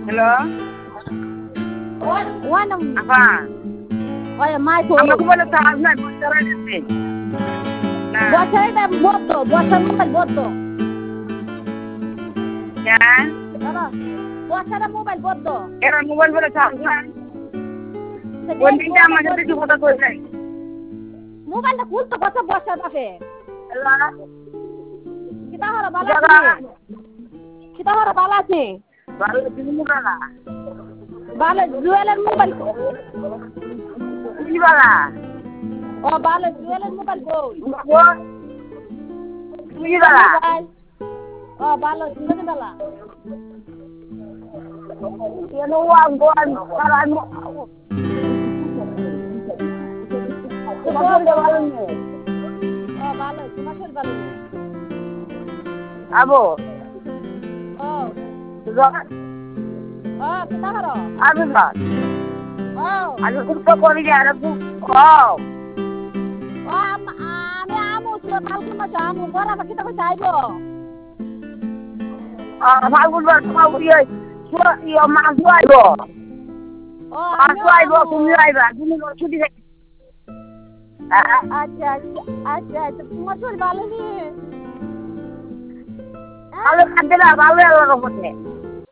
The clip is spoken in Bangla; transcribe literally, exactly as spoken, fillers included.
Hello? One Apa? ওই মাই তো আমাকে বলে চার্জ নাই বছর আছে না বছরটা বদ্ধ বছর মোবাইল বদ্ধ কেন দাদা বছরে মোবাইল বদ্ধ এর মোবাইল বলে চার্জ নাই কোন দিনটা আমার সাথে কি কথা কই নাই মোবাইলটা খুলতো কত বছর থাকে হ্যালো কিতা হলো বালা আছে কিতা হলো বালা আছে ভালো তুমি মুকালা বালা জুয়েলের মোবাইল কি বালা ও বালা জুয়েলের মোবাইল বই তুমি বালা ও বালা তুমি বালা এনো ওয়ান গোয়ান পারান তোমার ভালো নেই ও বালা তোমার ভালো নেই আবো ও জোর ও কিতা হলো আবো জোর ও আজ খুব তো করি আর খুব ও ও আমি আমু তো কালকে মাছ আমু বড় বাকি তো যাইবো আ ফাগুন বার ফাগুন ইয়ে ইয়ে মাছ আইব ও মাছ আইব তুমি আইবা তুমি ছুটি থাকি আচ্ছা আচ্ছা আচ্ছা আচ্ছা তোমার শরীর ভালো নেই ভালো খাদ্য না ভালো এলো রকমে